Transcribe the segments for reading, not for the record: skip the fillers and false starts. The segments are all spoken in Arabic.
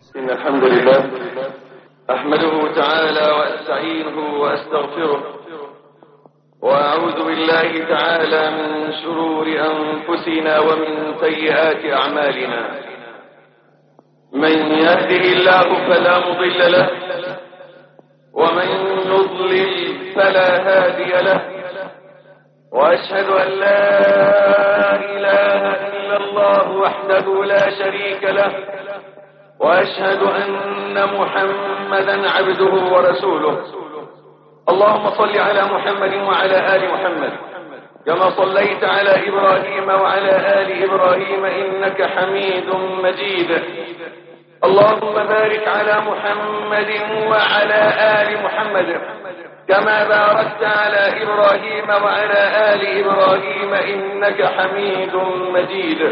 إن الحمد لله أحمده تعالى وأستعينه وأستغفره، وأعوذ بالله تعالى من شرور أنفسنا ومن سيئات أعمالنا. من يهده الله فلا مضل له، ومن يضلل فلا هادي له، وأشهد أن لا إله إلا الله وحده لا شريك له، وأشهد أن محمدا عبده ورسوله. اللهم صل على محمد وعلى آل محمد كما صليت على إبراهيم وعلى آل إبراهيم إنك حميد مجيد. اللهم بارك على محمد وعلى آل محمد كما باركت على إبراهيم وعلى آل إبراهيم إنك حميد مجيد.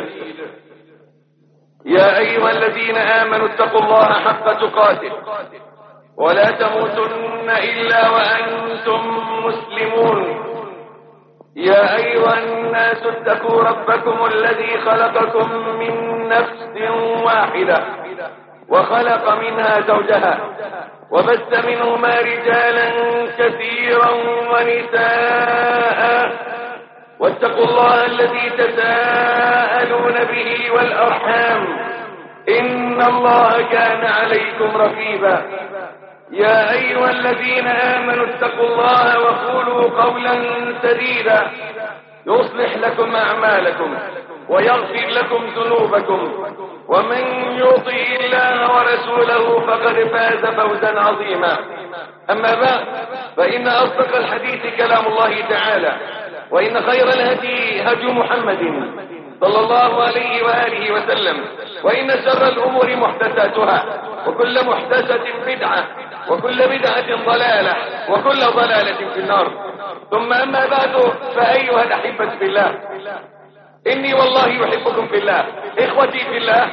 يا أيها الذين آمنوا اتقوا الله حق تقاته ولا تموتن إلا وأنتم مسلمون. يا أيها الناس اتقوا ربكم الذي خلقكم من نفس واحدة وخلق منها زوجها وبث منهما رجالا كثيرا ونساء، واتقوا الله الذي تساءلون به والأرحام إن الله كان عليكم رقيبا. يا أيها الذين آمنوا اتقوا الله وقولوا قولا سديدا يصلح لكم أعمالكم ويغفر لكم ذنوبكم، ومن يطع الله ورسوله فقد فاز فوزا عظيما. أما بعد، فإن أصدق الحديث كلام الله تعالى، وإن خير الهدي هدي محمد صلى الله عليه وآله وسلم، وإن شر الأمور محدثاتها، وكل محدثة بدعة، وكل بدعة ضلالة، وكل ضلالة في النار. ثم أما بعد، فأيها الأحبة في الله، إني والله يحبكم في الله، إخوتي في الله،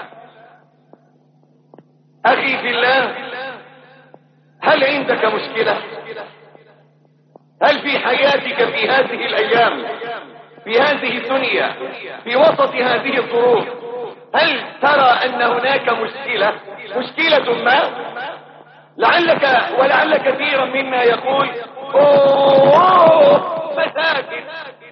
أخي في الله. هل عندك مشكلة؟ هل في حياتك في هذه الأيام، في هذه الدنيا، في وسط هذه الظروف، هل ترى أن هناك مشكلة ما؟ لعلك ولعل كثيرا منا يقول أوه مساكن،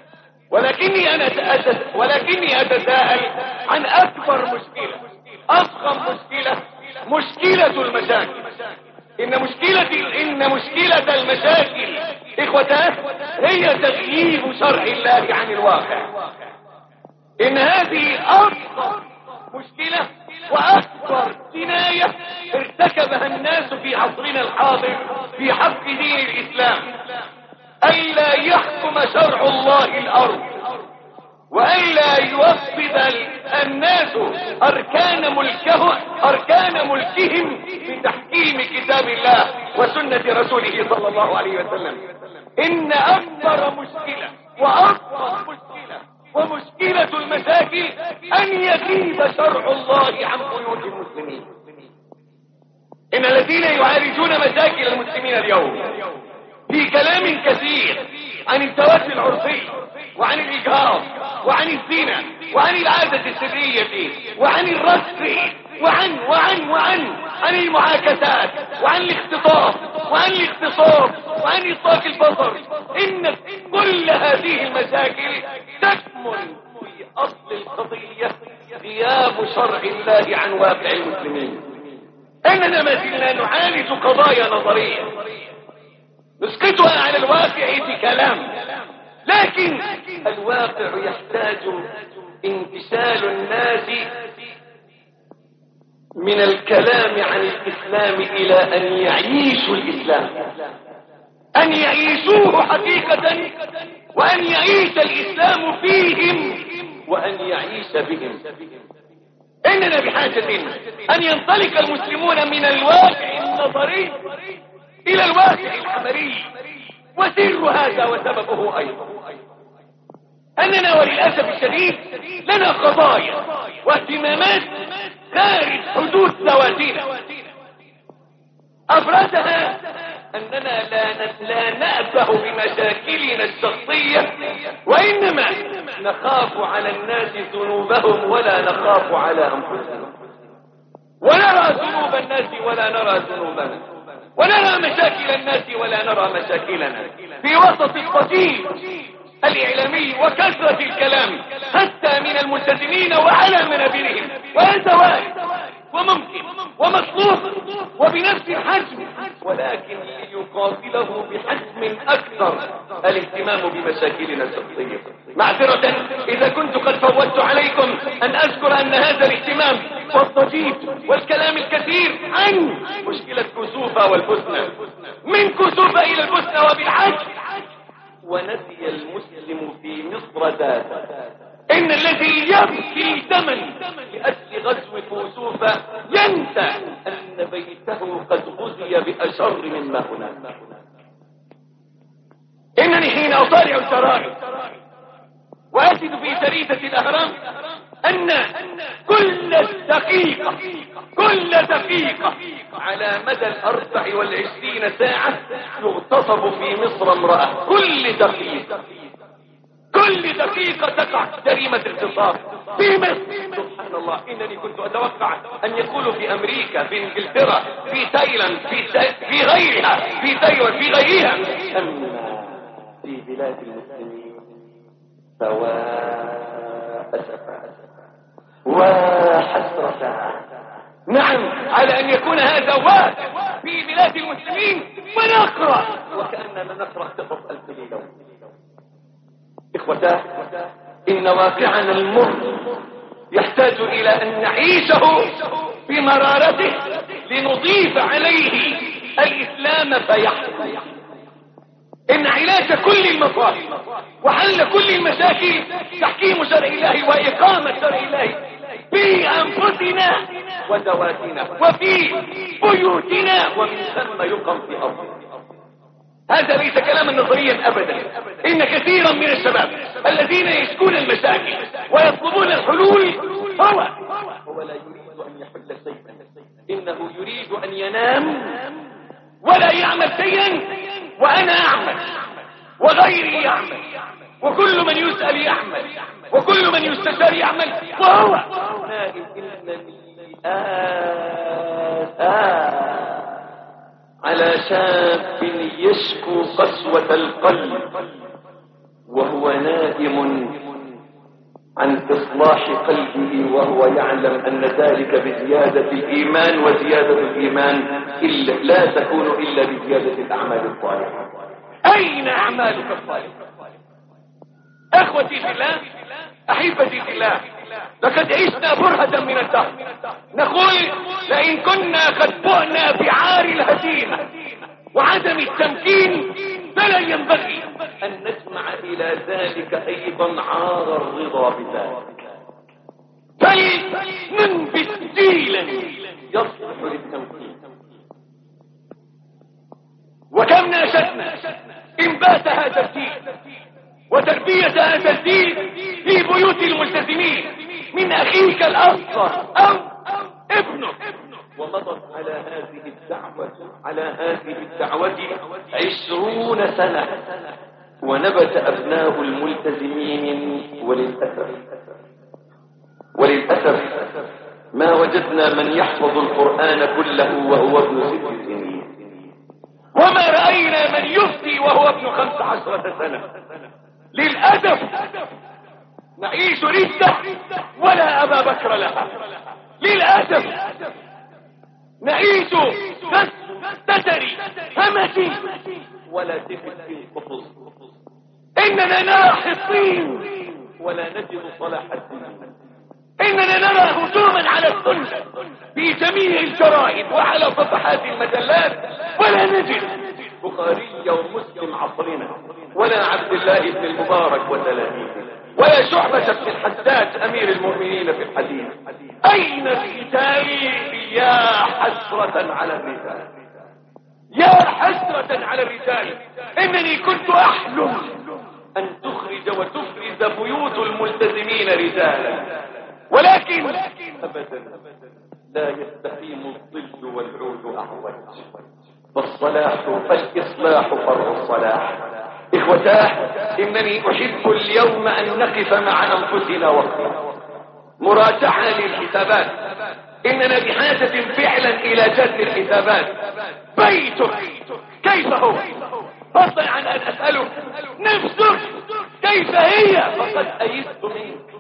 ولكني أتساءل عن أكبر مشكلة، أضخم مشكلة المشاكل. إن مشكلة المشاكل إخوتاه هي تغييب شرع الله عن الواقع. إن هذه أكبر مشكلة وأكبر جناية ارتكبها الناس في عصرنا الحاضر في حق دين الإسلام، ألا يحكم شرع الله الأرض، وألا يوفد الناس أركان ملكهم بتحكيم كتاب الله وسنة رسوله صلى الله عليه وسلم. إن أكبر مشكلة وأكبر مشكلة ومشكلة المشاكل أن يغيب شرع الله عن بيوت المسلمين. إن الذين يعالجون مشاكل المسلمين اليوم في كلام كثير عن الزواج العرفي، وعن الإجهاض، وعن الزنا، وعن العادة السرية، وعن الرقص، عن المعاكسات، وعن الاختطاف، وعن الاغتصاب، وعن إطلاق البصر. إن كل هذه المشاكل تكمن في أصل القضية غياب شرع الله عن واقع المسلمين. إننا ما زلنا نعالج قضايا نظرية نسقطها على الواقع بكلام، لكن الواقع يحتاج انتشال الناس من الكلام عن الإسلام إلى أن يعيشوا الإسلام، أن يعيشوه حقيقة، وأن يعيش الإسلام فيهم، وأن يعيش بهم. إننا بحاجة أن ينطلق المسلمون من الواقع النظري إلى الواقع العملي. وسر هذا وسببه أيضا أننا وللأسف الشديد لنا قضايا واهتمامات خارج حدود ذواتنا، أفرادها أننا لا نأبه بمشاكلنا الشخصية، وإنما نخاف على الناس ذنوبهم ولا نخاف على أنفسنا. ونرى ذنوب الناس ولا نرى ذنوبنا، ونرى مشاكل الناس ولا نرى مشاكلنا، في وسط الضجيج الإعلامي وكثرة الكلام حتى من الملتزمين وعلى منابرهم. وهذا وارد وممكن ومطلوب وبنفس الحجم، ولكن ليقابله بحجم أكثر الاهتمام بمشاكلنا الشخصية. معذرة إذا كنت قد فوتت عليكم أن أذكر أن هذا الاهتمام والضجيج والكلام الكثير عن مشكلة كسوفة والبوسنة، من كسوفة إلى البوسنة وبالعكس، ونسي المسلم في مصر ذاته إن الذي يبكي ثمن لأجل غزو كسوفة ينسى أن بيته قد غزي بأشر مما هناك. إنني حين أطالع الجرائد وأجد في جريدة الأهرام أن كل دقيقة على مدى 24 ساعة يغتصب في مصر امرأة. كل دقيقة تقع جريمة اغتصاب في مصر. سبحان الله، إنني كنت أتوقع أن يقولوا في أمريكا، في إنجلترا، في تايلاند، في غيرها، في تايوان، في غيرها. أما في بلاد المسلمين أسفا وحسرة، نعم، على أن يكون هذا واقع في بلاد المسلمين ونقرأ وكأننا نقرأ قصص ألف ليلة. إخوتاه، إن واقعنا المر يحتاج إلى أن نعيشه بمرارته لنضيف عليه الإسلام فيحكم. إن علاج كل المصائب وحل كل المشاكل تحكيم شرع الله وإقامة شرع الله في أنفسنا وذواتنا وفي بيوتنا، ومن ثم يقام في أرضنا. هذا ليس كلاما نظريا أبدا. إن كثيرا من الشباب الذين يشكون المشاكل ويطلبون الحلول هو لا يريد أن يحل شيئا، إنه يريد أن ينام ولا يعمل شيئا، وأنا أعمل وغيري يعمل وكل من يسأل يعمل وكل من يستشار يعمل وهو نائم. إنني على شاب يشكو قسوة القلب وهو نائم عن إصلاح قلبه، وهو يعلم أن ذلك بزيادة الإيمان، وزيادة الإيمان لا تكون إلا بزيادة الأعمال الصالحة. أين أعمالك الصالحة؟ أخوتي في الله، أحبتي في الله، لقد عشنا برهة من الدهر نقول لئن كنا قد بؤنا بعار الهزيمة وعدم التمكين فلا ينبغي أن نسمع إلى ذلك أيضا عار الرضا بذلك، فلننبت جيلا يصلح للتمكين. وكم ناشدنا إنبات هذا الجيل وتربية هذا الجيل في بيوت الملتزمين من أخيك الأصغر أو ابنك، ومضت على هذه الدعوة 20 سنة، ونبت أبناء الملتزمين وللأسف ما وجدنا من يحفظ القرآن كله وهو ابن 6 سنين، وما رأينا من يفتي وهو ابن 15 سنة. للأسف نعيش ردة ولا أبا بكر لها. للأسف نعيش تتري همتي ولا تفت في القفص. إننا نرى حصين ولا نجد صلاح الدين. إننا نرى هجوما على السنة في جميع الجرائد وعلى صفحات المجلات، ولا نجد بخاري ومسلم عصرنا ولا عبد الله بن المبارك وتلاميذه ولا شعبة بن الحجاج أمير المؤمنين في الحديث. أين الرجال؟ يا حسرة على الرجال، يا حسرة على الرجال. إنني كنت أحلم أن تخرج وتفرز بيوت الملتزمين رجالا، ولكن أبدا لا يستقيم الظل والعود أعوج، فالإصلاح فرع الصلاح. إخوتاه، إنني أحب اليوم أن نقف مع أنفسنا وقفة مراجعة للحسابات إننا بحاجة فعلا إلى جد الحسابات. بيتك كيف هو؟ فضلا عن أن أسألك نفسك كيف هي؟ فقد أيست منك،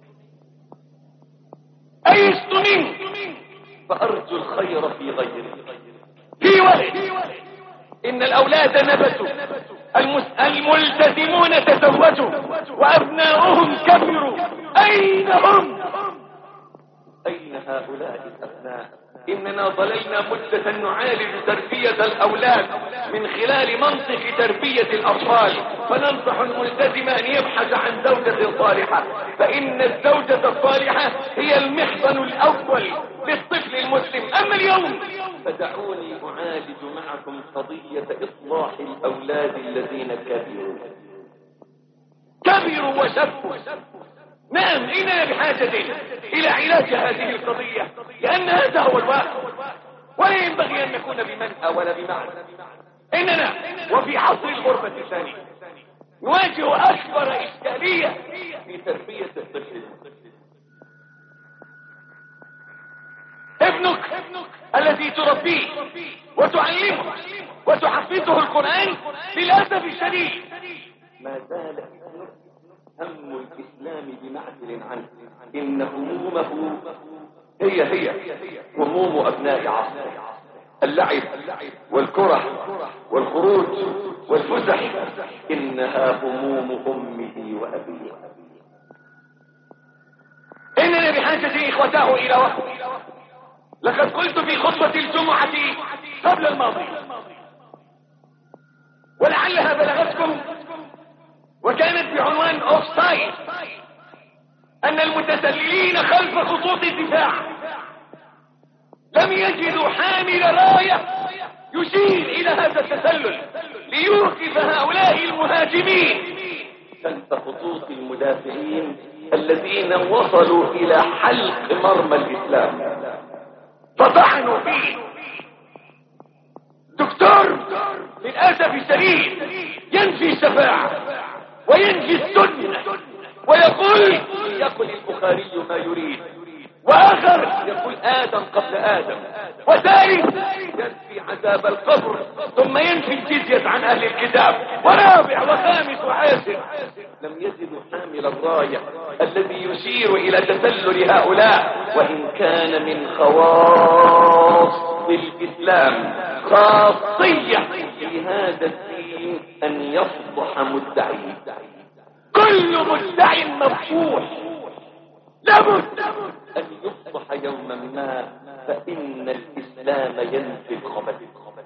أيست منك، فأرجو الخير في غيرك. في وقت إن الأولاد نبتوا، الملتزمون تزوجوا، وأبناؤهم كبروا، أين هم؟ أين هؤلاء الأبناء؟ إننا ظللنا مدة نعالج تربية الأولاد من خلال منطق تربية الأطفال، فننصح الملتزم أن يبحث عن زوجة صالحة، فإن الزوجة الصالحة هي المحضن الأول للطفل المسلم. أما اليوم فدعوني أعالج معكم قضية إصلاح الأولاد الذين كبروا وشبوا. نعم، إننا بحاجة إلى علاج هذه القضية، لأن هذا هو الواقع، ولا ينبغي أن نكون بمنأى ولا بمعنى. إننا وفي عصر الغربة الثانية نواجه أكبر إشكالية في تربية الطفل. ابنك الذي تربيه وتعلمه وتحفظه القرآن، للأسف الشديد ما زال هم الإسلام بمعزل عنه. إن همومه هي هموم أبناء عصره، اللعب والكرة والخروج والفسح، إنها هموم أمه وأبيه. إننا بحاجة إخوته إلى وقت. لقد قلت في خطبة الجمعة قبل الماضية، ولعلها بلغتكم وكانت بعنوان أوفسايد، أن المتسللين خلف خطوط الدفاع لم يجدوا حامل راية يشير إلى هذا التسلل ليوقف هؤلاء المهاجمين خلف خطوط المدافعين الذين وصلوا إلى حلق مرمى الإسلام فطعنوا فيه. دكتور للأسف الشديد ينفي الشفاعة وينفي السنة ويقول البخاري ما يريد، وآخر يقول آدم قبل آدم، وثالث ينفي عذاب القبر، ثم ينفي الجزية عن أهل الكتاب، ورابع وخامس وعاشر لم يجدوا حامل الراية الذي يشير إلى تسلل هؤلاء. وإن كان من خواص الإسلام خاصية في هذا الدين أن يفضح مدعي. كل مدعي مفضوح لابد أن يفضح يوما ما، فإن الإسلام ينفي الخبث.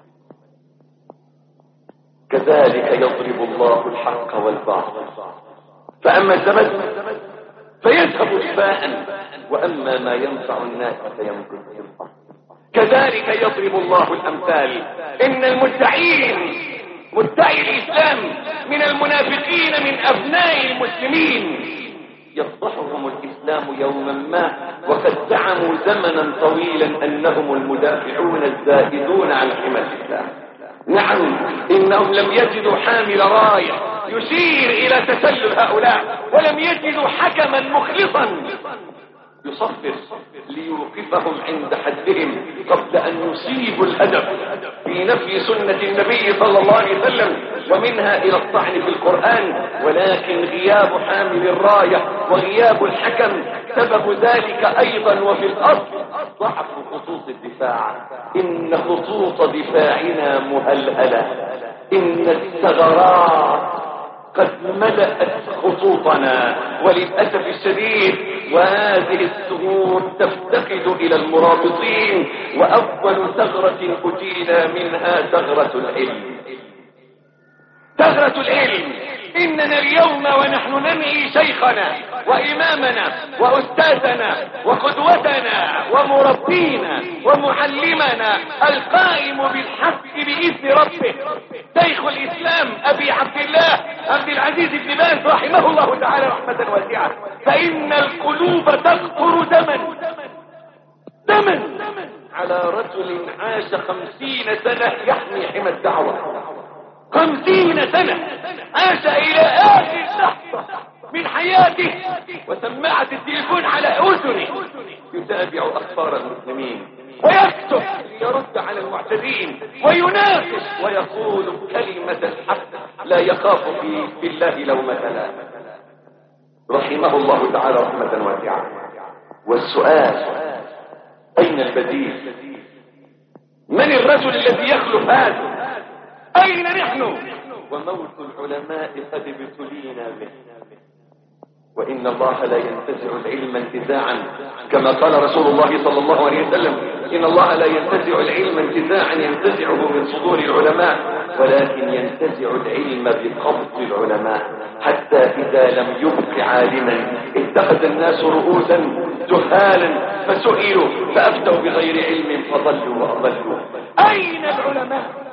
كذلك يضرب الله الحق والباطل، فأما الزبد فيذهب إباء، وأما ما ينفع الناس فيمكث في الأرض. كذلك يضرب الله الأمثال. إن المدعين مدعي الإسلام من المنافقين من أبناء المسلمين يفضحهم الإسلام يوما ما، وقد زعموا زمنا طويلا أنهم المدافعون الزائدون عن حمى الإسلام. نعم، إنهم لم يجدوا حامل راية يشير إلى تسلل هؤلاء، ولم يجدوا حكما مخلصا يصفر ليوقفهم عند حدهم قبل أن يصيبوا الهدف في نفي سنة النبي صلى الله عليه وسلم، ومنها إلى الطعن في القرآن. ولكن غياب حامل الراية وغياب الحكم سبب ذلك أيضا. وفي الأصل ضعف خطوط الدفاع. إن خطوط دفاعنا مهلهلة، إن الثغرات قد ملأت خطوطنا وللأسف الشديد، وهذه الثغور تفتقد إلى المرابطين. وأول ثغرة أتينا منها ثغرة العلم. ثغرة العلم. إننا اليوم ونحن ننهي شيخنا وإمامنا وأستاذنا وقدوتنا ومربينا ومعلمنا القائم بالحق بإذن ربه شيخ الإسلام أبي عبد الله عبد العزيز بن باز رحمه الله تعالى رحمة واسعة، فإن القلوب تقطر دما على رجل عاش 50 سنة يحمي حمى الدعوة. 50 سنة عاش إلى آخر لحظة من حياته وسماعة التليفون على أذنه يتابع أخبار المسلمين ويكتب يرد على المعتدين ويناقش ويقول كلمة الحق لا يخاف في الله لومة لائم. رحمه الله تعالى رحمة واسعة. والسؤال أين البديل؟ من الرجل الذي يخلف هذا؟ أين نحن؟ وموت العلماء قد ابتلينا به، وإن الله لا ينتزع العلم انتزاعا كما قال رسول الله صلى الله عليه وسلم: إن الله لا ينتزع العلم انتزاعا ينتزعه من صدور العلماء، ولكن ينتزع العلم بقبض العلماء، حتى إذا لم يبق عالما اتخذ الناس رؤوسا جهالا فسئلوا فأفتوا بغير علم فضلوا وأضلوا. أين العلماء؟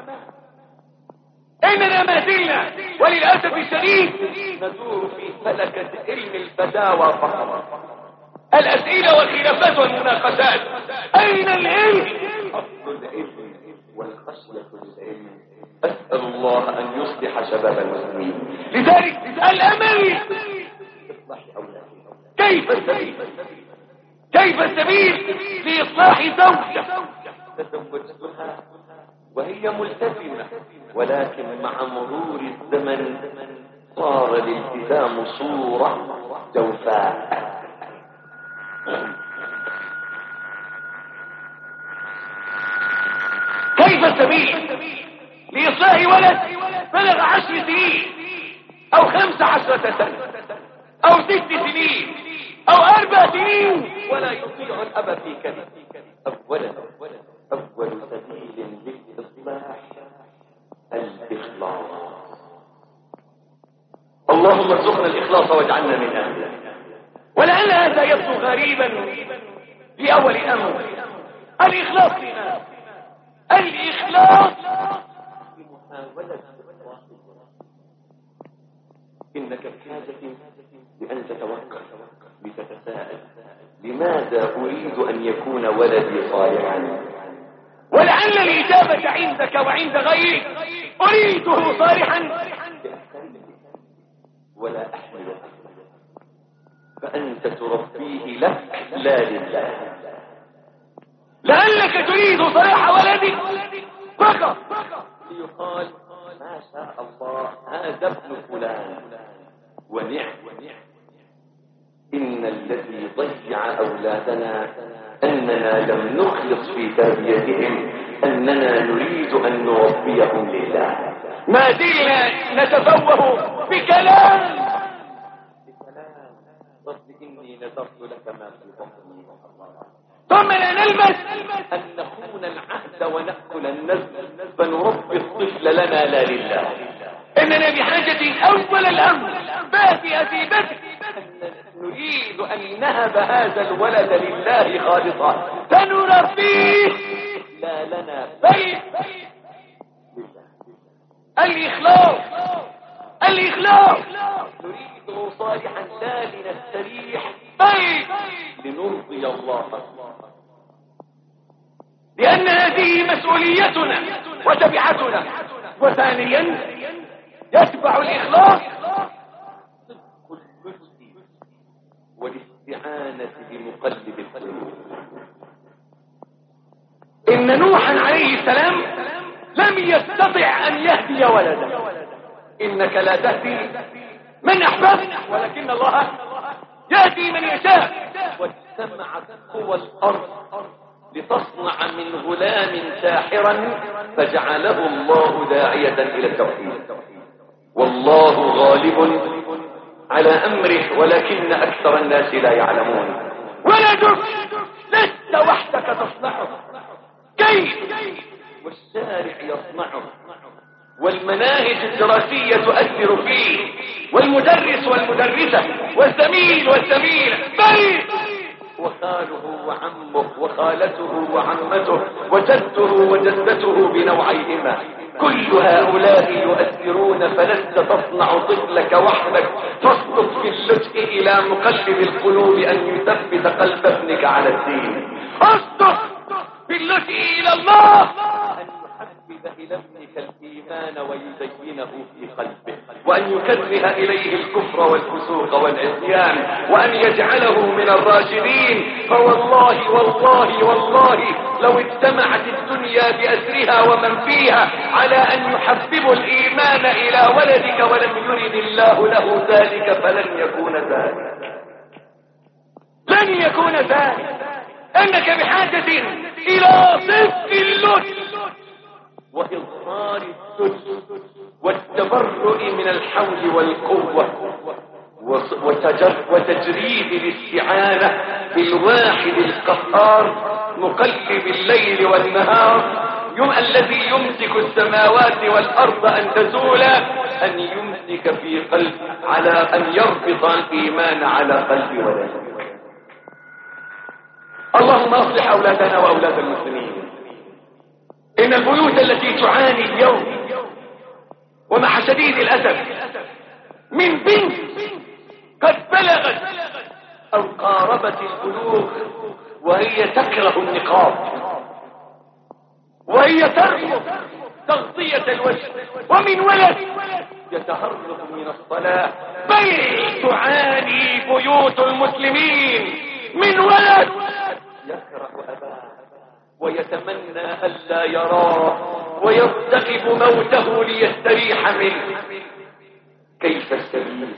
إننا ما زلنا وللأسف الشديد ندور في فلكة علم الفتاوى فقط، الأسئلة والخلافات والمناقشات. أين العلم؟ أصل العلم والخشية للعلم. أسأل الله أن يصلح شباب المسلمين. لذلك الأمل كيف السبيل لإصلاح زوجة تزوجتها وهي ملتزمة، ولكن مع مرور الزمن صار الالتزام صورة جوفاء. كيف السبيل لإصلاح ولد بلغ 10 سنين أو 15 سنة أو 6 سنين أو 4 سنين ولا يطيع الأب في كذب؟ أول سبيل للإصلاح الإخلاص. اللهم ارزقنا الإخلاص واجعلنا من أهله. ولعل هذا يبدو غريبا لأول أمر. الإخلاص لنا، الإخلاص لمحاولة إصلاح. إنك بحاجة لأن تتوقف لتتساءل: لماذا أريد أن يكون ولدي صالحا؟ ولعل الإجابة عندك وعند غيرك: أريده صالحا ولا أحمل، فأنت تربيه لك لا لله. لعلك تريد صلاح ولدك فقط ليقال: ما شاء الله هذا ابن فلان ونعم. إن الذي ضيع أولادنا أننا لم نخلص في تربيتهم، أننا نريد أن نربيهم لله. ما زلنا نتفوه بكلام رب إني نذرت لك ما في بطني، ثم لا نلبس أن نخون العهد ونأكل النزل فنربي الطفل لنا لا لله. إننا بحاجة أول الأمر بادئة بدء نريد أن نهب هذا الولد لله خالصا فنربيه لا لنا بل الإخلاص نريده صالحا لا لنستريح بل لنرضي الله، لأن هذه مسؤوليتنا وتبعتنا. وثانيا يتبع الإخلاص والاستعانة بمقلب القلوب. إن نوحا عليه السلام لم يستطع أن يهدي ولده. إنك لا تهدي من أحببت ولكن الله يهدي من يشاء. واجتمعت قوى الأرض لتصنع من غلام ساحرا فجعله الله داعية إلى التوحيد. والله غالب على أمره ولكن أكثر الناس لا يعلمون. ولدك لست وحدك تصنعه، كيف والشارع يصنعه، والمناهج الدراسية تؤثر فيه، والمدرس والمدرسة والزميل والزميلة، بل وخاله وعمه وخالته وعمته وجده وجدته بنوعيهما، كل هؤلاء يؤثرون. فلست تصنع طفلك وحدك، فاصدق في اللجء إلى مقلب القلوب أن يثبت قلب ابنك على الدين. اصدق في اللجء إلى الله أن يحبب إلى ابنك الإيمان ويزينه في قلبه، وأن يكره إليه الكفر والفسوق والعصيان، وأن يجعله من الراشدين. فوالله والله والله لو اجتمعت الدنيا بأسرها ومن فيها على أن يحببوا الإيمان إلى ولدك ولم يرد الله له ذلك فلن يكون ذلك، لن يكون ذلك. أنك بحاجة إلى صدق اللطف وإظهار الذل والتبرؤ من الحول والقوة وتجريد الاستعانة بالواحد القهار مقلب الليل والنهار، الذي يمسك السماوات والأرض أن تزولا، أن يمسك في قلب على أن يربط الإيمان على قلب ولده. اللهم اصلح أولادنا وأولاد المسلمين. إن البيوت التي تعاني اليوم ومع شديد الأسف من بنت قد بلغت أو قاربت البلوغ وهي تكره النقاب، وهي ترفض تغطية الوجه، ومن ولد يتهرب من الصلاة، بل تعاني بيوت المسلمين من ولد يكره أباه ويتمنى ألا يراه ويرتقب موته ليستريح منه. كيف السبيل؟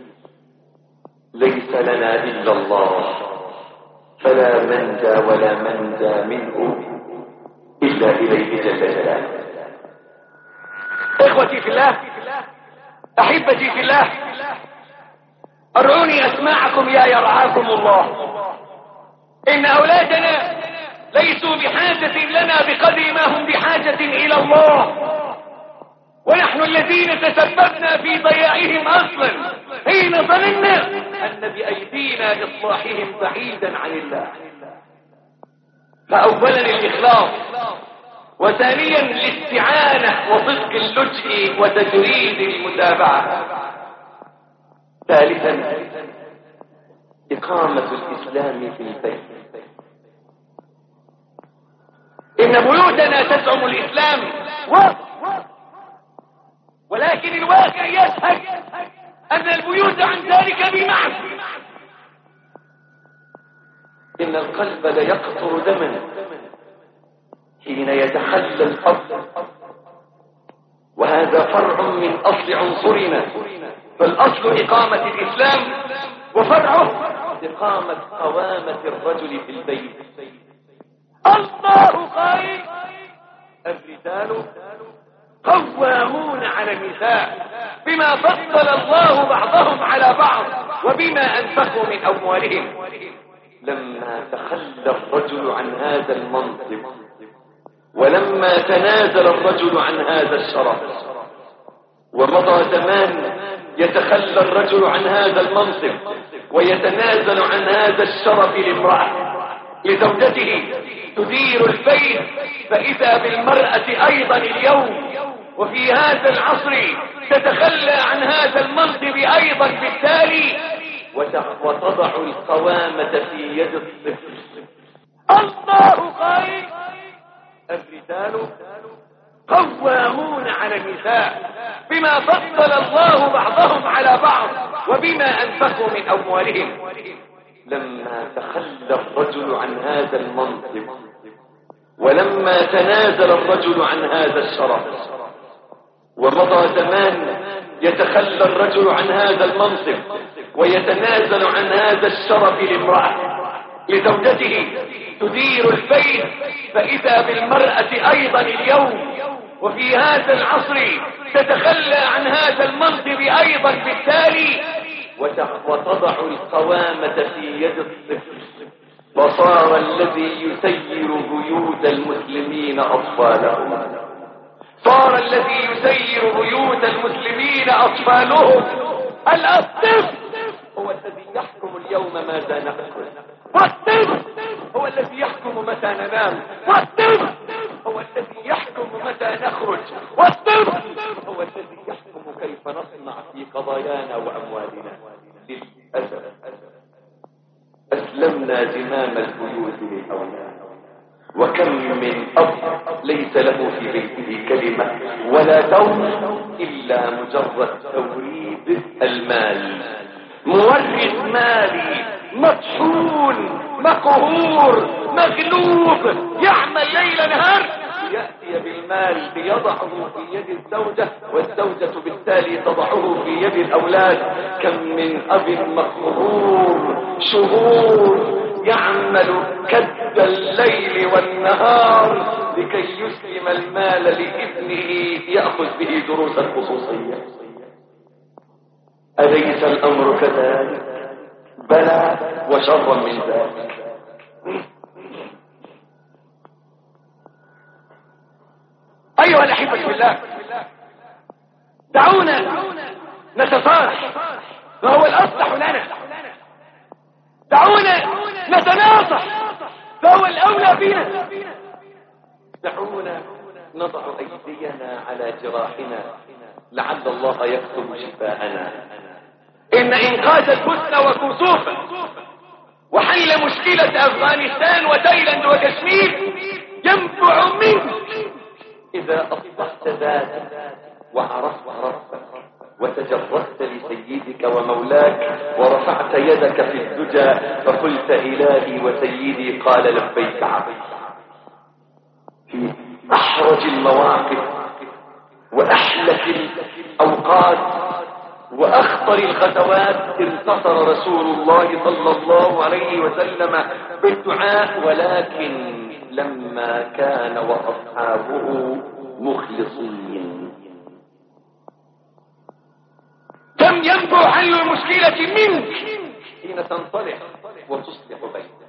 ليس لنا إلا الله، فلا منجى ولا منجى منه إلا إليه جل جلاله. إخوتي في الله، أحبتي في الله، ارعوني أسماعكم يا يرعاكم الله. إن أولادنا ليسوا بحاجة لنا بقدر ما هم بحاجة إلى الله، ونحن الذين تسببنا في ضياعهم أصلا حين ظننا أن بأيدينا إصلاحهم بعيدا عن الله. فأولا الإخلاص، وثانيا الاستعانة وصدق اللجء وتجريد المتابعة، ثالثا إقامة الإسلام في البيت. إن بيوتنا تزعم الإسلام ولكن الواقع يشهد أن البيوت عن ذلك بمعصية. إن القلب ليقطر دما حين يتخلى الأصل، وهذا فرع من أصل عنصرنا، فالأصل إقامة الإسلام وفرعه إقامة قوامة الرجل في البيت. الله قائل الرجال قوامون على النساء بما فضل الله بعضهم على بعض وبما أنفقوا من أموالهم. لما تخلى الرجل عن هذا المنصب ولما تنازل الرجل عن هذا الشرف، ومضى زمان يتخلى الرجل عن هذا المنصب ويتنازل عن هذا الشرف لامرأة لزوجته تدير البيت، فإذا بالمرأة أيضا اليوم وفي هذا العصر تتخلى عن هذا المنصب أيضا بالتالي وتضع القوامة في يد الطفل. الله قائل الرجال قوامون على النساء بما فضل الله بعضهم على بعض وبما أنفقوا من أموالهم. لما تخلى الرجل عن هذا المنصب ولما تنازل الرجل عن هذا الشرف، ومضى زمان يتخلى الرجل عن هذا المنصب ويتنازل عن هذا الشرف لامرأة لزوجته تدير البيت، فإذا بالمرأة أيضا اليوم وفي هذا العصر تتخلى عن هذا المنصب أيضا بالتالي وتضع القوامة في يد الطفل. وصار الذي يسير بيوت المسلمين أطفالهم، صار الذي يسير بيوت المسلمين أطفالهم. الطفل هو الذي يحكم اليوم ماذا نأكل، والطفل هو الذي يحكم متى ننام، والطفل هو الذي يحكم متى نخرج، والطفل هو الذي يحكم كيف نصنع في قضايانا وأموالنا. للأسف أسلمنا زمام البيوت للأولاد، وكم من أب ليس له في بيته كلمة ولا دور إلا مجرد توريد المال، مورد مالي مطحون مقهور مغلوب، يعمل ليل نهار يأتي بالمال ليضعه في يد الزوجة، والزوجة بالتالي تضعه في يد الأولاد. كم من أب مقهور شهور يعمل كد الليل والنهار لكي يسلم المال لابنه يأخذ به دروس الخصوصية. أليس الأمر كذلك؟ بلى وشرا من ذلك. أيها الأحبة في الله، دعونا نتصالح فهو الأصلح لنا، دعونا نتناصح فهو الأولى بنا، دعونا نضع أيدينا على جراحنا لعل الله يكتب شفاءنا. إن إنقاذ البوسنة وكوسوفا وحل مشكلة أفغانستان وتايلاند وكشمير ينبع منك إذا أصبحت ذاتا وعرفت ربك وتجردت لسيدك ومولاك ورفعت يدك في الدجى فقلت إلهي وسيدي قال لبيك عبدي. في أحرج المواقف وأحلك الأوقات وأخطر الغزوات انتصر رسول الله صلى الله عليه وسلم بالدعاء، ولكن لما كان وأصحابه مخلصين. كم ينبع حل المشكلة منك حين تنصلح وتصلح بيتك.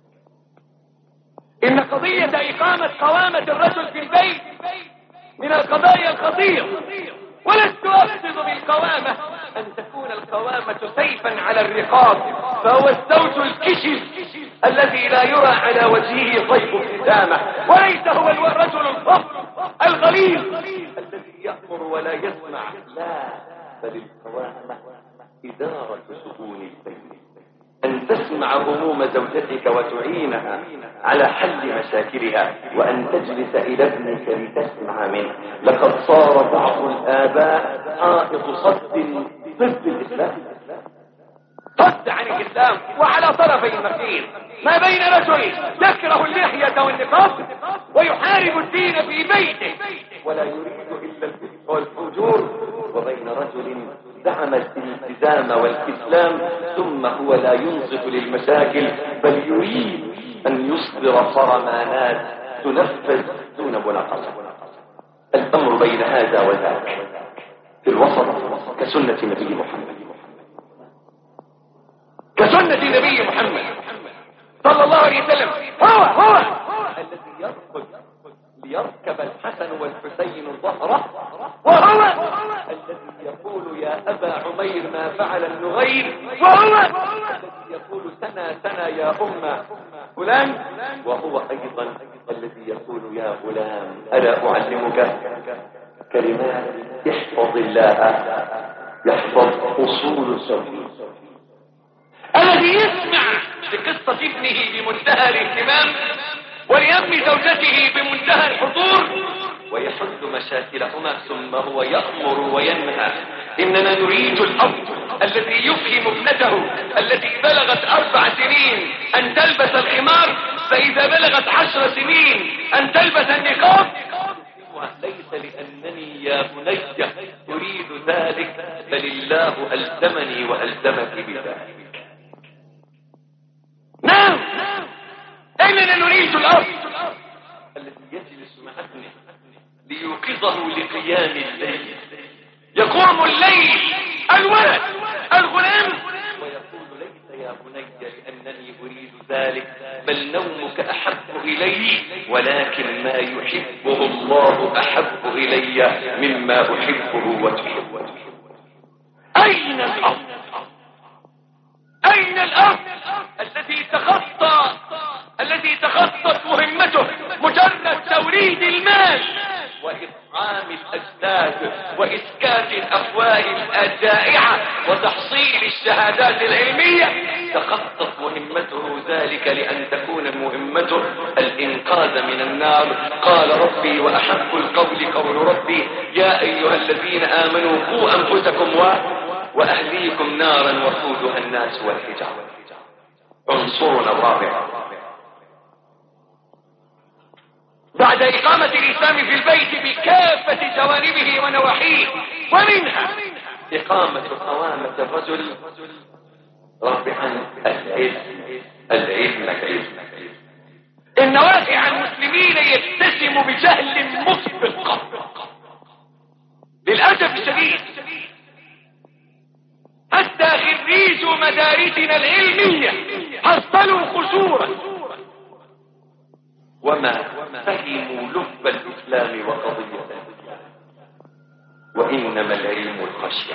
إن قضية إقامة قوامة الرجل في البيت من القضايا الخطيرة، ولست أقصد بالقوامة أن تكون القوامة سيفا على الرقاب، فهو الزوج الكشف الذي لا يرى على وجهه طيب ابتسامة، وليس هو الرجل الفظ الغليظ الذي يأمر ولا يسمع، لا، بل القوامة إدارة شؤون البيت، أن تسمع هموم زوجتك وتعينها على حل مشاكلها، وأن تجلس إلى ابنك لتسمع منه. لقد صار بعض الآباء حائط صد ضد الإسلام، صد عن الإسلام وعلى طرفي النقيض، ما بين رجل يكره اللحية والنقاب ويحارب الدين في بيته ولا يريد إلا الفسق والفجور، وبين رجل دعم الالتزام والإسلام ثم هو لا ينصت للمشاكل بل يريد أن يصدر فرمانات تنفذ دون مناقشة. الأمر بين هذا وذاك في الوسط كسنة نبي محمد، كسنة نبي محمد صلى الله عليه وسلم. هو الذي يركض ليركب الحسن والحسين ظهره، وهو الذي يقول يا أبا عمير ما فعل النغير، وهو الذي يقول سنة يا أم فلان، وهو أيضا الذي يقول يا غلام ألا أعلمك كلمات احفظ الله يحفظ أصول التوحيد. الذي يسمع لقصة ابنه بمنتهى الاهتمام ولأم زوجته بمنتهى الحضور ويحل مشاكلهما، ثم هو يأمر وينهى. إننا نريد الأب الذي يفهم ابنته التي بلغت 4 سنين أن تلبس الخمار، فإذا بلغت 10 سنين أن تلبس النقاب، ليس لأنني يا بني أريد ذلك بل الله ألزمني وألزمك بذلك. نعم، إننا نريد الأب الذي يجلس مع ابنه ليوقظه لقيام الليل، يقوم الليل الولد الغلام ويقول ليس يا بني لأنني أريد ذلك بل نومك أحب إلي، ولكن ما يحبه الله أحب إلي مما أحبه وتحبه. أين الأب؟ أين الأب الذي تخطت مهمته مجرد توريد المال وإطعام الأجساد وإسكات الأفواه الجائعة وتحصيل الشهادات العلمية، يتخطط مهمته ذلك لأن تكون مهمته الإنقاذ من النار. قال ربي وأحب القول قول ربي يا أيها الذين آمنوا قوا أنفسكم وأهليكم نارا وقودها الناس والحجارة. عنصرنا الرابع بعد إقامة الإسلام في البيت بكافة جوانبه ونواحيه، ومنها إقامة قوامة الرجل. رابعا العلم. إن واقع المسلمين يتسم بجهل مسبق للأسف الشديد، حتى خريجوا مدارسنا العلمية حصلوا خشورا وما فهموا لب الإسلام وقضية الإسلام. وإنما العلم الخشية،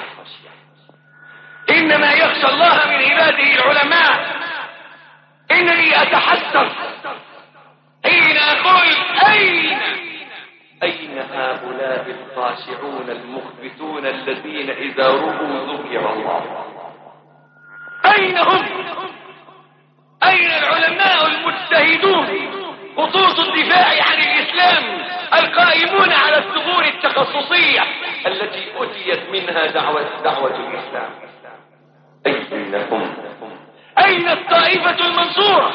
إنما يخشى الله من عباده العلماء. إنني أتحسر حين أقول أين هؤلاء الخاشعون المخبتون الذين إذا رؤوا ذكر الله؟ أين هم؟ أين العلماء المجتهدون خطوط الدفاع عن الإسلام القائمون على الثغور التخصصية التي أتيت منها دعوة الإسلام؟ أين هم؟ أين الطائفة المنصورة؟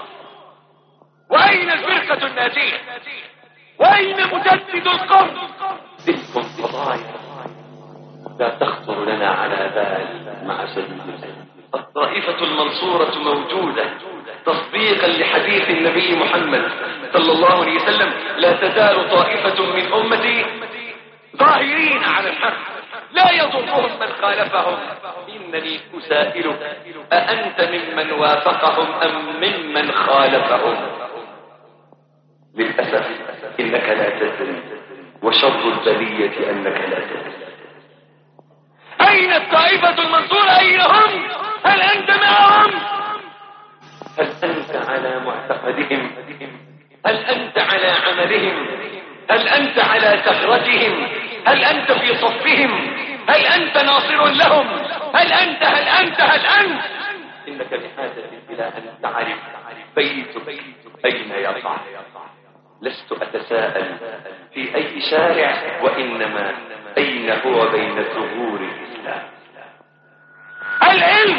وأين الفرقة الناجية؟ وأين مجدد القرن؟ تلك القضايا لا تخطر لنا على بال مع شديد. الطائفة المنصورة موجودة تصديقا لحديث النبي محمد صلى الله عليه وسلم لا تزال طائفة من أمتي ظاهرين على الحق لا يضرهم من خالفهم. إنني أسائلك أأنت ممن وافقهم أم ممن خالفهم؟ للأسف إنك لا تدري، وشر البلية أنك لا تدري. أين الطائفة المنصورة؟ أين هم؟ هل أنت معهم؟ هل أنت على معتقدهم؟ هل أنت على عملهم؟ هل أنت على ثغرتهم؟ هل أنت في صفهم؟ هل أنت ناصر لهم؟ هل أنت إنك بحاجة إلى أن تعرف بيتك أين يقع. لست أتساءل في أي شارع، وإنما أين هو بين ثغور الإسلام. العلم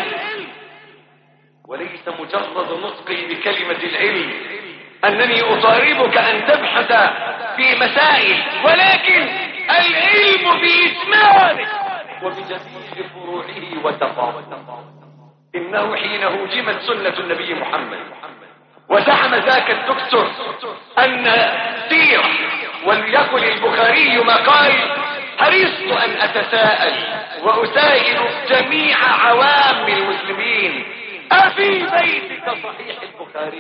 وليس مجرد نطقي بكلمة العلم أنني أطالبك أن تبحث في مسائل، ولكن العلم بإثماره وبجميع فروعه وتفاصيله. إنه حين هوجمت سنة النبي محمد وزعم ذاك الدكتور أن سيرة، وليقل البخاري ما قال: حرصت أن أتساءل وأسائل جميع عوام المسلمين أفي بيتك صحيح البخاري؟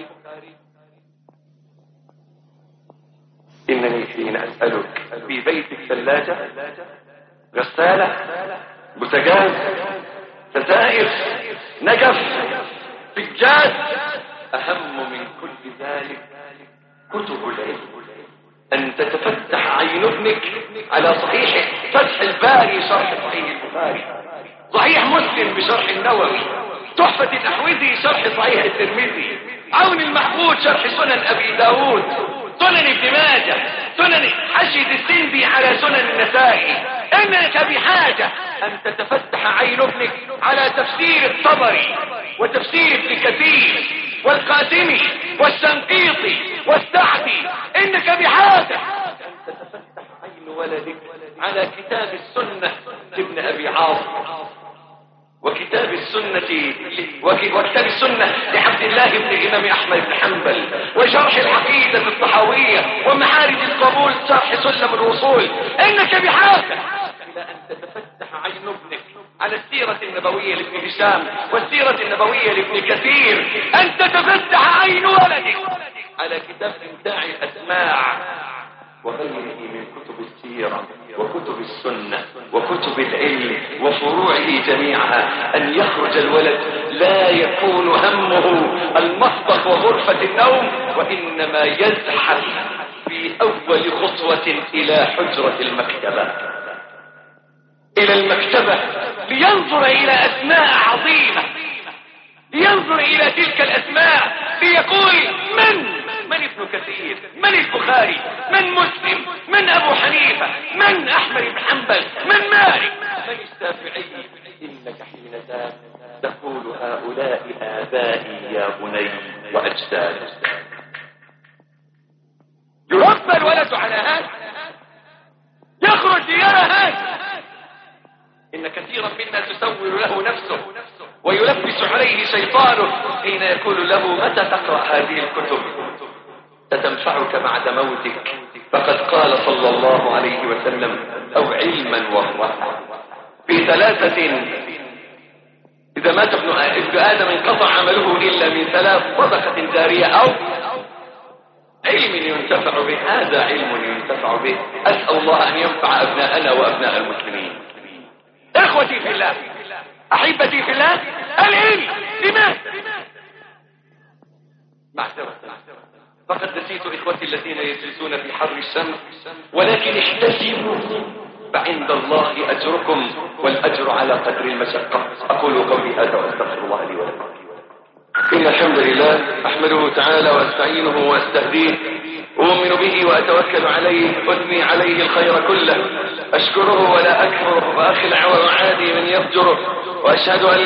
إنني حين أسألك في بيتك ثلاجة، غسالة، بوتاجاز، ستائر، نجف، سجاد، أهم من كل ذلك كتب العلم. أن تتفتح عين ابنك على صحيح فتح الباري شرح صحيح البخاري، صحيح مسلم بشرح النووي، تحفة الأحوذي شرح صحيح الترمذي، عون المحمود شرح سنن أبي داود، سنن ابن ماجه، سنن حشية السندي على سنن النسائي. إنك بحاجة أن تتفتح عين ابنك على تفسير الطبري وتفسير ابن كثير والقاسمي والشنقيطي والسعدي. إنك بحاجة أن تتفتح عين ولدك على كتاب السنة لابن أبي عاصم، وكتاب السنة لعبد الله بن الإمام أحمد بن حنبل، وشرح العقيدة الطحاوية، ومعارج القبول شرح سلم الوصول. إنك بحاجة إلى أن تتفتح عين ابنك على السيرة النبوية لابن هشام والسيرة النبوية لابن كثير، أن تتفتح عين ولدك على كتاب إمتاع الأسماع وغيره من كتب السيرة وكتب السنة وكتب العلم وفروعه جميعها. أن يخرج الولد لا يكون همه المطبخ وغرفة النوم، وإنما يزحف في أول خطوة إلى حجرة المكتبة، إلى المكتبة، لينظر إلى أسماء عظيمة ينظر إلى تلك الأسماء ليقول من ابن كثير، من البخاري، من مسلم، من أبو حنيفة، من أحمد بن حنبل، من مالك، من الشافعي. إنك حين تقول هؤلاء آبائي يا بني وأجدادي. يربى الولد على هذا، يخرج يرى هذا. إن كثيرا منا تسول له نفسه ويلبس عليه شيطانه حين يقول له متى تقرأ هذه الكتب ستنفعك بعد موتك، فقد قال صلى الله عليه وسلم أو علما وهو في ثلاثة إذا مات ابن آدم انقطع عمله إلا من ثلاث: صدقة جارية أو علم ينتفع به. هذا علم ينتفع به. أسأل الله أن ينفع أبناءنا وأبناء المسلمين. إخوتي في الله، أحبتي في الله، العلم لماذا؟ معذرة، فقد نسيت إخوتي الذين يجلسون في حر الشمس، ولكن احتسبوا فعند الله أجركم والأجر على قدر المشقة. أقول قولي هذا وأستغفر الله لي ولكم. إن الحمد لله أحمده تعالى وأستعينه وأستهديه، أؤمن به وأتوكل عليه، أثني عليه الخير كله، أشكره ولا أكفره، وأخلع وأعادي من يفجره، وأشهد أن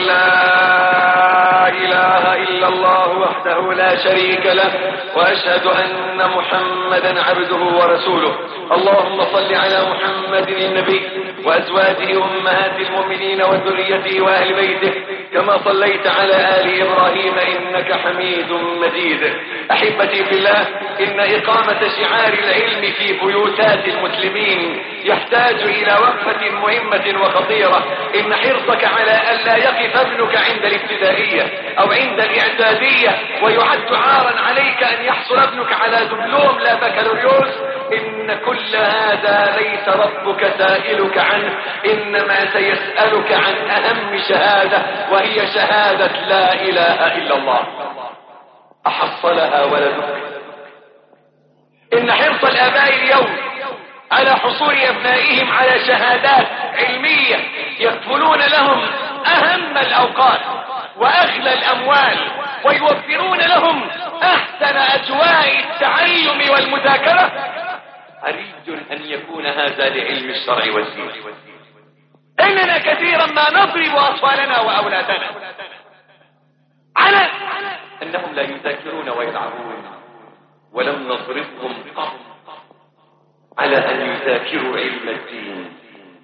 لا إله إلا الله وحده لا شريك له، وأشهد أن محمدا عبده ورسوله. اللهم صل على محمد النبي وأزواجه أمهات المؤمنين وذريته وأهل بيته كما صليت على آل إبراهيم إنك حميد مجيد. أحبتي في الله، إن إقامة شعار العلم في بيوتات المسلمين يحتاج إلى وقفة مهمة وخطيرة. إن حرصك على ألا يقف ابنك عند الابتدائية أو عند الإعدادية ويعد عارا عليك أن يحصل ابنك على دبلوم لا بكالوريوس، إن كل هذا ليس ربك سائلك عنه، إنما سيسألك عن أهم شهادة، وهي شهادة لا إله إلا الله. أحصلها ولدك؟ إن حرص الآباء اليوم على حصول أبنائهم على شهادات علمية يكفلون لهم أهم الأوقات وأغلى الأموال ويوفرون لهم أحسن أجواء التعلم والمذاكرة، أريد أن يكون هذا لعلم الشرع والدين. إننا كثيرا ما نضرب أطفالنا وأولادنا على أنهم لا يذاكرون ويلعبون، ولم نضربهم قط على أن يذاكروا علم الدين.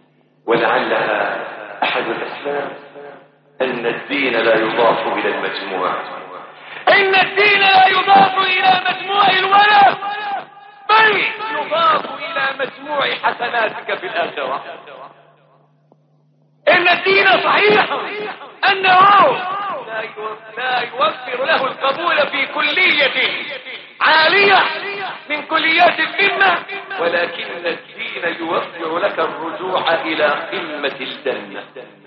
ولعلها أحد الأسباب أن الدين لا يضاف إلى المجموع. إن الدين لا يضاف إلى مجموع الولد، بل يضاف إلى مجموع حسناتك في الآخرة. إن الدين صحيح أنه لا يوفر له القبول في كلية عالية من كليات القمة، ولكن الدين يوفر لك الرجوع إلى قمة الجنة.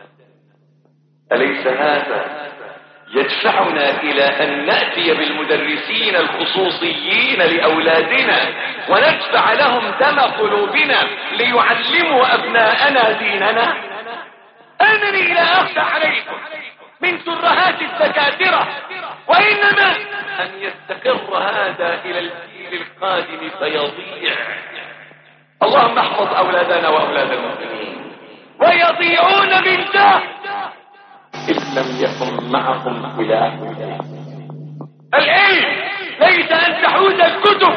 أليس هذا يدفعنا إلى أن نأتي بالمدرسين الخصوصيين لأولادنا وندفع لهم دم قلوبنا ليعلموا أبناءنا ديننا؟ أنني لا أخشى عليكم من ترهات الدكاترة، وإنما أن يستقر هذا إلى الجيل القادم فيضيع. اللهم احفظ أولادنا وأولاد المسلمين ويضيعون بالجهل إن لم يكن معهم إله. العلم ليس أن تحوز الكتب،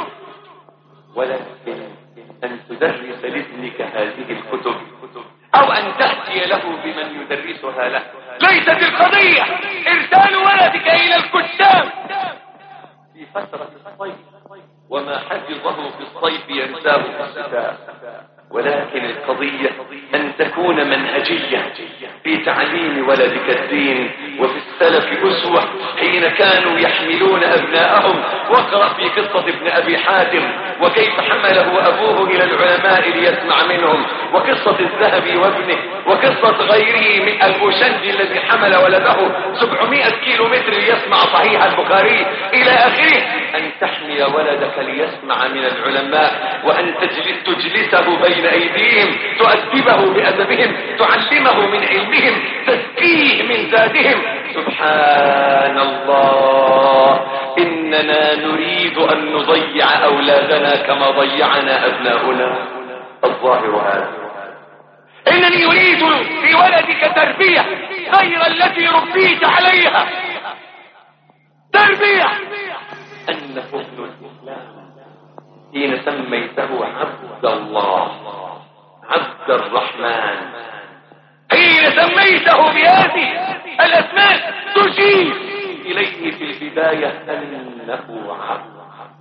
ولكن أن تدرس لابنك هذه الكتب أو أن تأتي له بمن يدرسها له. ليست القضية إرسال ولدك إلى الكتاب في فترة الصيف وما حفظه في الصيف ينساه في الشتاء، ولكن القضية أن تكون منهجية في تعليم ولدك الدين. وفي السلف أسوة حين كانوا يحملون أبناءهم، واقرأ في قصة ابن أبي حاتم وكيف حمله أبوه إلى العلماء ليسمع منهم، وقصة الذهبي وابنه، وقصة غيره من البوشنجي الذي حمل ولده 700 كيلومتر ليسمع صحيح البخاري إلى آخره. أن تحمل ولدك ليسمع من العلماء، وأن تجلسه بين أيديهم، تؤدبه بأدبهم، تعلمه من علمهم، تزكيه من زادهم، سبحان الله، إننا نريد أن نضيع أولادنا كما ضيعنا أبناؤنا. الظاهر هذا. إنني أريد في ولدك تربية غير التي ربيت عليها، تربية أنه ابن الإسلام حين سميته عبد الله، عبد الرحمن، حين سميته بهذه الأسماء تشير إليه في البداية أنه عبد،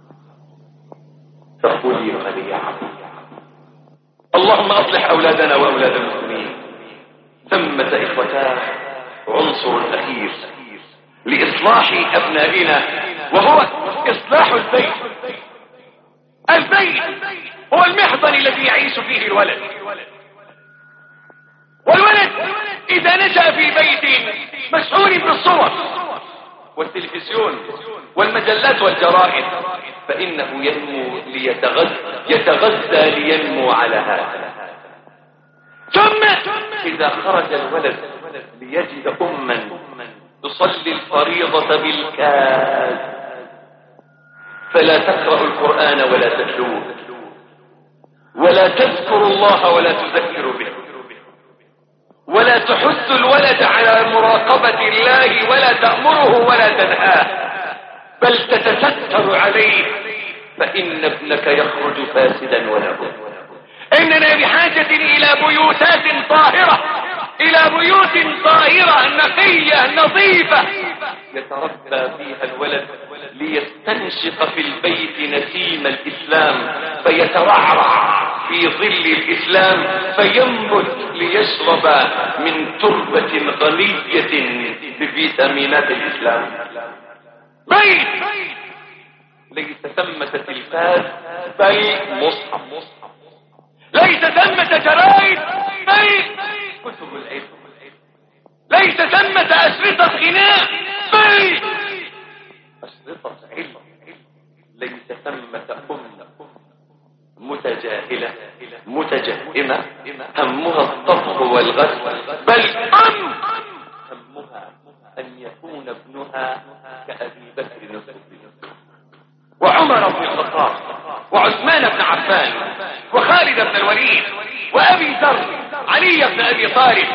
فخلق لي عبد. اللهم أصلح أولادنا وأولاد المسلمين. ثمة إخوتاه عنصر أخير لإصلاح أبنائنا، وهو إصلاح البيت. البيت هو المحضن الذي يعيش فيه الولد، والولد إذا نشأ في بيت مشحون بالصور والتلفزيون والمجلات والجرائد فإنه ينمو يتغذى لينمو على هذا. ثم إذا خرج الولد ليجد أما تصلي الفريضة بالكاد، فلا تقرأ القرآن ولا تتلوه ولا تذكر الله ولا تذكر به ولا تحث الولد على مراقبة الله ولا تأمره ولا تنهاه، بل تتستر عليه، فإن ابنك يخرج فاسدا ولا بد. إننا بحاجة إلى بيوتات طاهرة، إلى بيوت طاهرة نقية نظيفة يتربى فيها الولد ليستنشق في البيت نسيم الإسلام، فيترعرع في ظل الإسلام، فينبت ليشرب من تربة غنية بفيتامينات الإسلام. بيت ليس ثمة تلفاز بل مصحف، ليس ثمة جرائد بل كتب العلم، ليس ثمة أشرطة غناء بل أشرطة علم، ليس ثمة متجاهلة متجهمة همها الطبخ والغسل، بل همها أن يكون ابنها كأبي بكر الصديق وعمر بن الخطاب وعثمان بن عفان وخالد بن الوليد وأبي ذر علي بن أبي طالب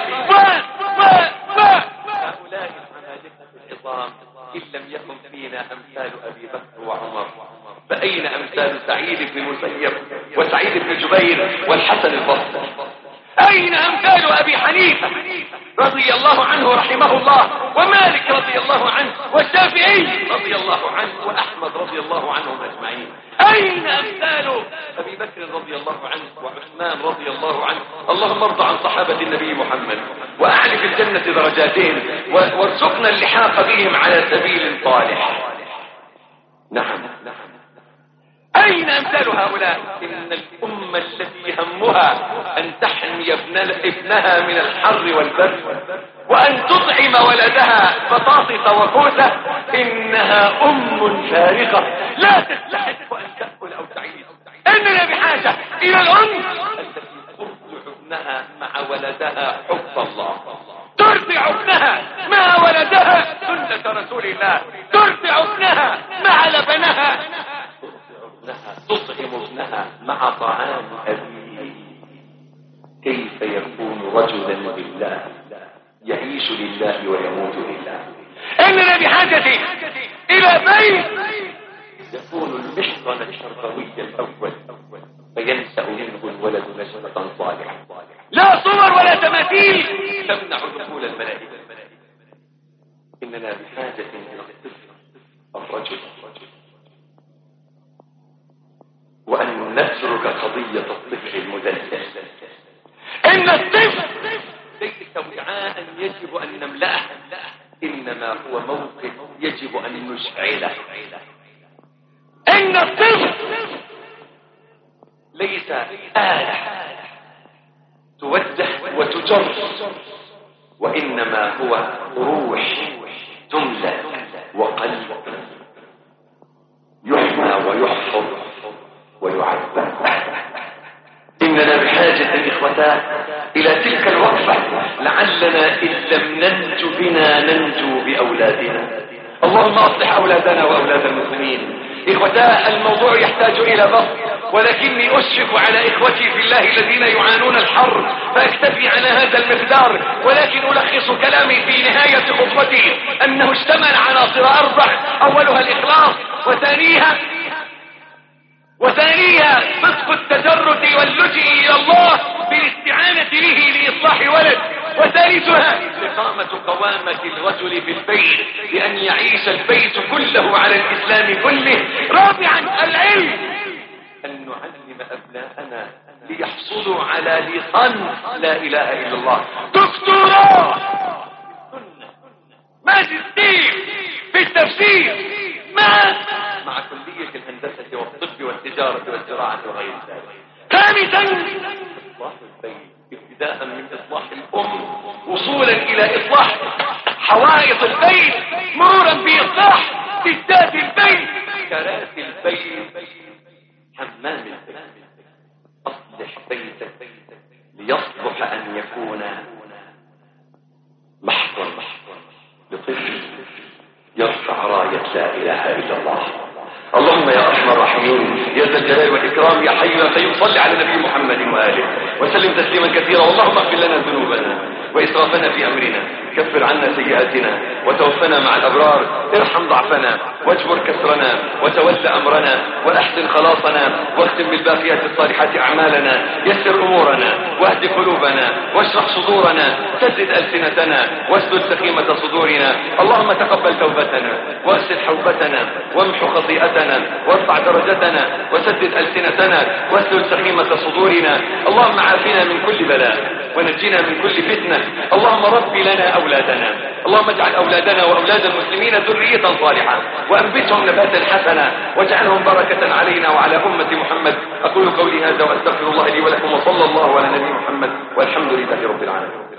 هؤلاء العمالقة العظام. إن لم يكن فينا أمثال أبي بكر وعمر فأين أمثال سعيد بن المسيب وسعيد بن جبير والحسن البصري؟ أين أمثال أبي حنيفة رضي الله عنه رحمه الله، ومالك رضي الله عنه، والشافعي رضي الله عنه، وأحمد رضي الله عنهم أجمعين؟ أين أمثال أبي بكر رضي الله عنه وعثمان رضي الله عنه؟ اللهم ارض عن صحابة النبي محمد وأعلي في الجنة درجاتهم وارزقنا اللحاق بهم على سبيل صالح. نعم. أين أمثال هؤلاء؟ إن الأمة التي همها أن تحمي ابنها من الحر والبرد وأن تطعم ولدها بطاطس وكوسة، إنها أم فارغة لا تستحق أن تأكل أو تعيش. إننا بحاجة إلى الأم التي ترضع ابنها مع ولدها حب الله، ترضع ابنها مع ولدها سنة رسول الله، ترضع ابنها مع لبنها، تطعم ابنها مع طعام أبيه. كيف يكون رجلا بالله يعيش لله ويموت لله؟ إننا بحاجة إلى بيت يكون المحضن التربوي الأول فينشأ منه الولد نشأة صالحة، لا صور ولا تماثيل تمنع دخول الملائكة. إننا بحاجة إلى الطفل الرجل، وأن نترك قضية الطفل المدلل. إن الطفل ليس وعاء يجب أن نملأه، إنما هو موقف يجب أن نشعله. إن الطفل ليس آلة توجه وتجر، وإنما هو روح تملأ وقلب يحمى ويحفظ ويعبد. إننا بحاجة إخوتان إلى تلك الوقفة لعلنا إن لم ننجو بنا ننجو بأولادنا. اللهم أصلح أولادنا وأولاد المسلمين. إخوتاه، الموضوع يحتاج إلى بسط، ولكني أشفق على إخوتي في الله الذين يعانون الحر، فأكتفي على هذا المقدار. ولكن ألخص كلامي في نهاية خطبتي أنه اشتمل عناصر 4: أولها الإخلاص، وثانيها صدق التجرد واللجئ إلى الله بالاستعانة به لإصلاح ولد، وثالثها إقامة قوامة الرجل في البيت بأن يعيش البيت كله على الإسلام كله. رابعا العلم، أن نعلم أبناءنا ليحصلوا على لسان لا إله إلا الله، دكتوراه، ماجستير في التفسير مع كلية الهندسة والطب والتجارة والزراعة وغير ذلك. خامسا إصلاح البيت، ابتداء من إصلاح الأم وصولا إلى إصلاح حوائط البيت، مرورا بإصلاح سدات البيت، كراسي البيت، حمام البيت. أصلح بيتك ليصلح أن يكون محضر لطفل يرفع راية لا إله إلا الله. اللهم يا أرحم الراحمين يا ذا الجلال والإكرام يا حي يا قيوم، صل على النبي محمد وآله وسلم تسليما كثيرا. اللهم اغفر لنا ذنوبنا وإسرافنا في أمرنا، كفر عنا سيئاتنا وتوفنا مع الأبرار، ارحم ضعفنا واجبر كسرنا وتولى أمرنا وأحسن خلاصنا، واختم بالباقيات الصالحات أعمالنا، يسر أمورنا واهد قلوبنا واشرح صدورنا، سدد ألسنتنا واسدد سخيمة صدورنا. اللهم تقبل توبتنا وأسد حوبتنا وامحو خطيئتنا وارفع درجتنا وسدد ألسنتنا واسدد سخيمة صدورنا. اللهم عافنا من كل بلاء ونجينا من كل فتنة. اللهم رب لنا أولادنا، اللهم اجعل أولادنا وأولاد المسلمين ذرية صالحة وأنبتهم نباتا حسنا واجعلهم بركة علينا وعلى أمة محمد. أقول قولي هذا وأستغفر الله لي ولكم، وصلى الله على نبي محمد والحمد لله رب العالمين.